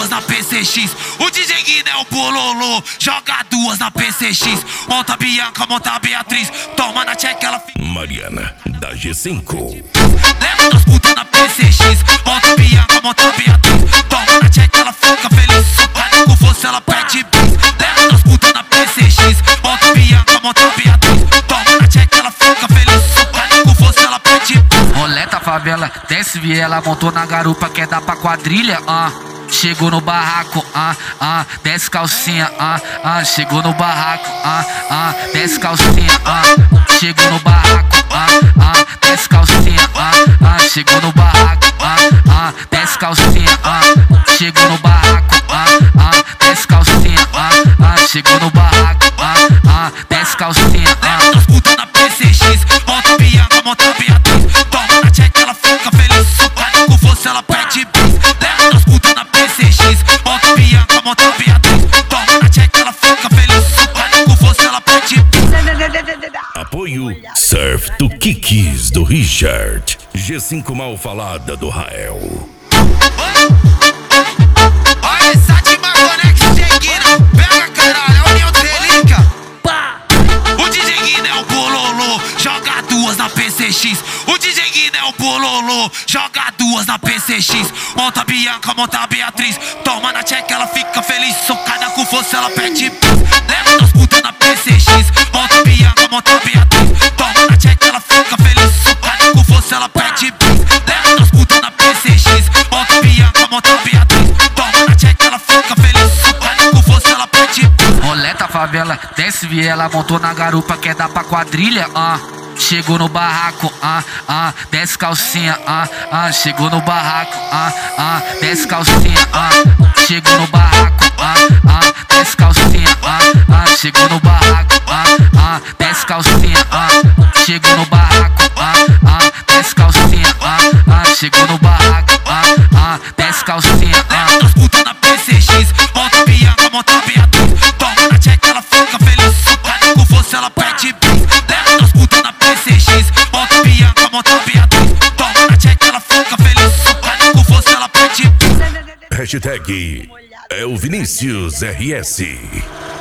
duas na PCX. O DJ Guiné é o bololô, joga duas na PCX. Monta Bianca, monta Beatriz, toma na check, ela fica. Mariana, da G5. Leva das putas na PCX. Monta Bianca, monta Beatriz, toma na check, ela fica feliz. Socada com força, ela pede bis. Leva das putas na PCX. Monta Bianca, monta Beatriz, toma na check, ela fica feliz. Socada com força, ela pede bis. Roleta, favela, desce viela, montou na garupa, quer dar pra quadrilha, Chegou no barraco, desce calcinha, chegou no barraco, desce calcinha, chegou no barraco, desce calcinha, chegou no barraco, desce calcinha, chegou no barraco, desce calcinha, chegou no barraco, desce calcinha, leva das putas na PCX, monta Bianca, monta Beatriz, toma na check, ela fica feliz. Socada com força, ela pede bis. Leva das putas na PCX, monta Bianca, monta Beatriz, toma na check, ela fica feliz. Socada com força, ela pede bis. Apoio Surf do Kikis do Richard. G5 mal falada do Rael. Olha essa de Maconex Guiné, pega caralho, é a união de relíquia. O DJ Guiné é o bololô, joga duas na PCX. O DJ Guiné é o bololô, joga duas na PCX. Monta Bianca, monta Beatriz, toma na check, ela fica feliz. Socada com força, ela pede bis. Leva das putas na PCX, monta Bianca, monta Beatriz, toma na check, ela fica feliz. Socada com força, ela pede bis. Leva das putas na PCX, monta Bianca, monta Beatriz, toma na check, ela fica feliz. Socada com força, ela pede bis. roleta, favela, desce viela, montou na garupa, quer dar pra quadrilha, Chegou no barraco, desce calcinha, chegou no barraco, desce calcinha, chegou no barraco, desce calcinha, chegou no barraco, desce calcinha, chegou no barraco, desce calcinha, chegou no barraco, desce calcinha, leva das putas na PCX, monta Bianca, monta Beatriz, toma na check, ela fica feliz. Socada com força, ela pede bis. Leva das putas na PCX, monta Bianca, monta Beatriz, toma na check, ela fica feliz. Socada com força, ela pede bis. Hashtag é o Vinícius RS.